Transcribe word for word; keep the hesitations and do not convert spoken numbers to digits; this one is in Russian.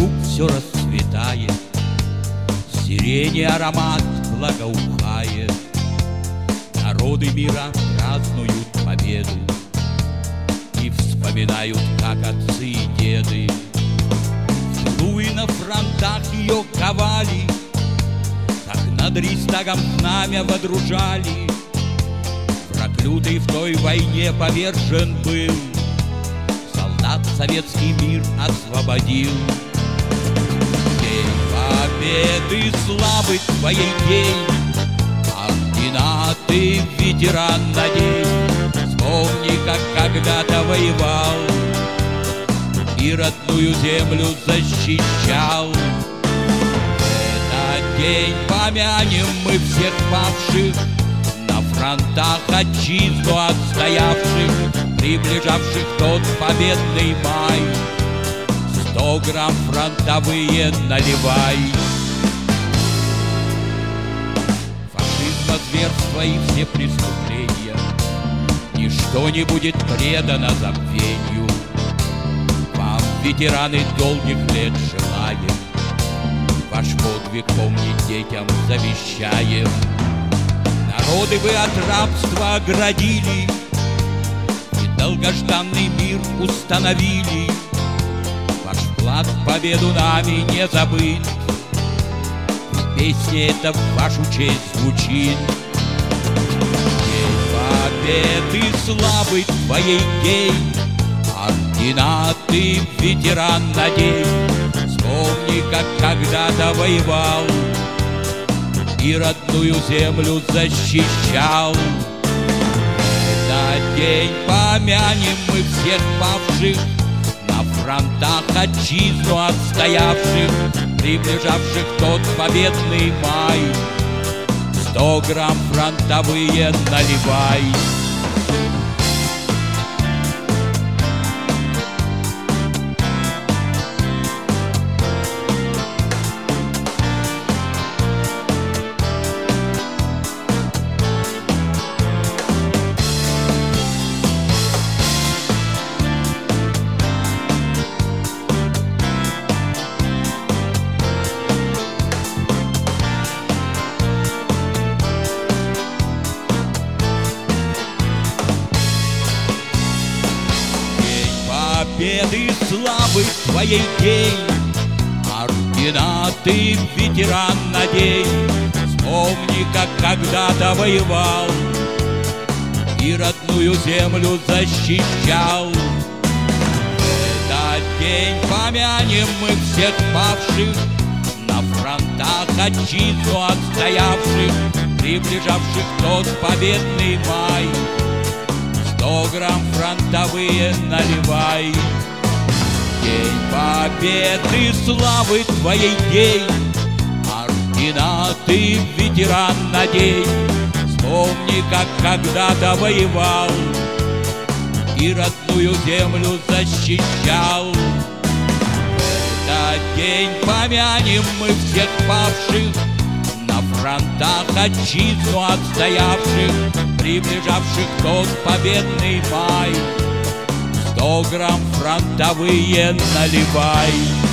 вокруг все расцветает, сирени аромат благоухает. Народы мира празднуют победу и вспоминают, как отцы и деды в тылу и на фронтах ее ковали, как над Рейхстагом знамя водружали. Проклятый в той войне повержен был, солдат советский мир освободил. День победы, славы твоей день, ордена ты, ветеран, надень. Вспомни, как когда-то воевал и родную землю защищал. Этот день помянем мы всех павших, на фронтах отчизну отстоявших, приближавших тот победный май. Сто грамм фронтовые наливай. Фашизма, зверства и все преступления ничто не будет предано забвению. Вам, ветераны, долгих лет желаем, ваш подвиг помнить детям завещаем. Народы вы от рабства оградили и долгожданный мир установили. Ваш вклад в победу нами не забыт, в песне это в вашу честь звучит. День победы, славы твоей день, ордена ты, ветеран, надень. Вспомни, как когда-то воевал и родную землю защищал. Этот день помянем мы всех павших, на фронтах отчизну отстоявших, приближавших тот победный май. Сто грамм фронтовые наливай. Победы, славы твоей день, ордена ты, ветеран, надень. Вспомни, как когда-то воевал и родную землю защищал. Этот день помянем мы всех павших, на фронтах отчизну отстоявших, приближавших тот победный май. Сто грамм фронтовые наливай. День победы, славы твоей день, ордена ты, ветеран, надень. Вспомни, как когда-то воевал и родную землю защищал. В этот день помянем мы всех павших, на фронтах отчизну отстоявших, приближавших тот победный май. Сто грамм фронтовые наливай.